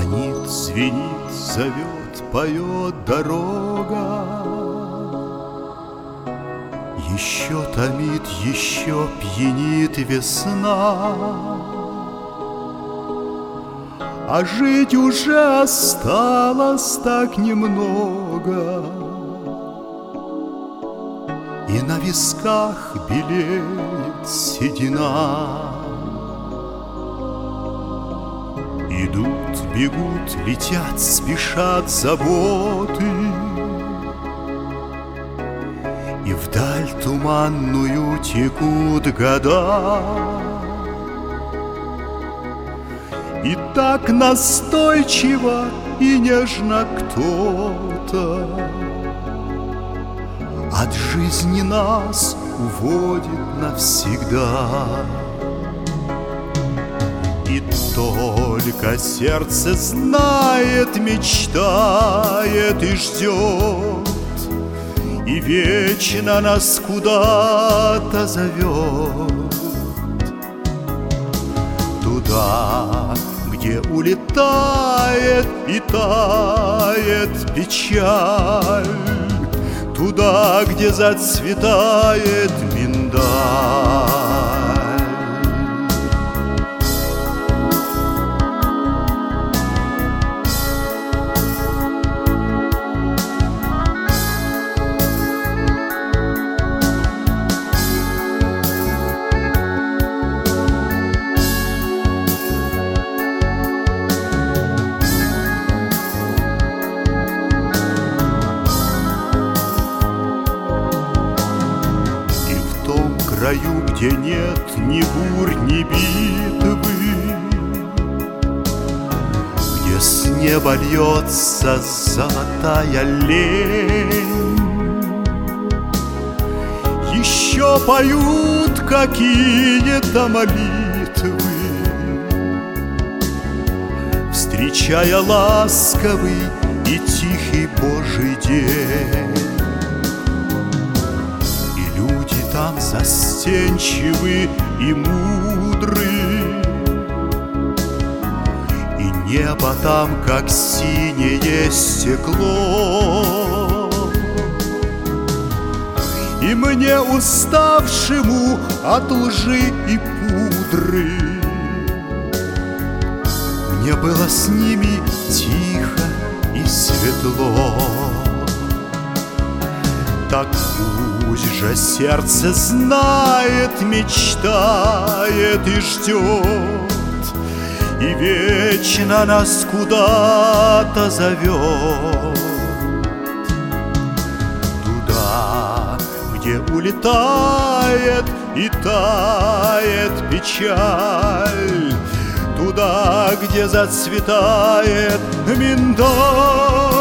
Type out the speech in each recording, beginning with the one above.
Манит, звенит, зовет, поет дорога. Еще томит, еще пьянит весна, а жить уже осталось так немного, и на висках белеет седина. Идут, бегут, летят, спешат заботы, и вдаль туманную текут года. И так настойчиво и нежно кто-то от жизни нас уводит навсегда. И только сердце знает, мечтает и ждет, и вечно нас куда-то зовет. Туда, где улетает и тает печаль, туда, где зацветает миндаль. В краю, где нет ни бурь, ни битвы, где с неба льется золотая лень, еще поют какие-то молитвы, встречая ласковый и тихий Божий день. Там застенчивы и мудры, и небо там, как синее стекло. И мне, уставшему от лжи и пудры, мне было с ними тихо и светло. Так пусть же сердце знает, мечтает и ждет, и вечно нас куда-то зовет. Туда, где улетает и тает печаль, туда, где зацветает миндаль.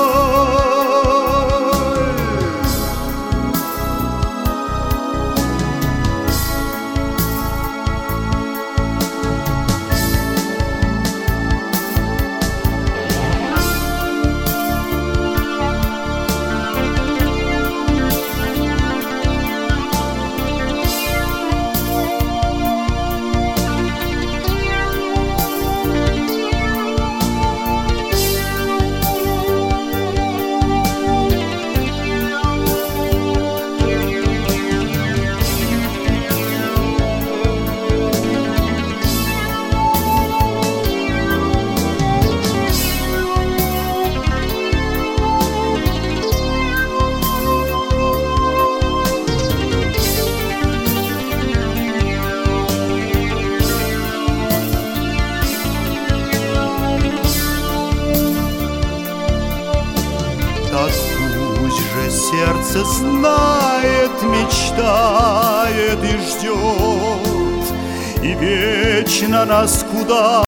Сердце знает, мечтает и ждет, и вечно нас куда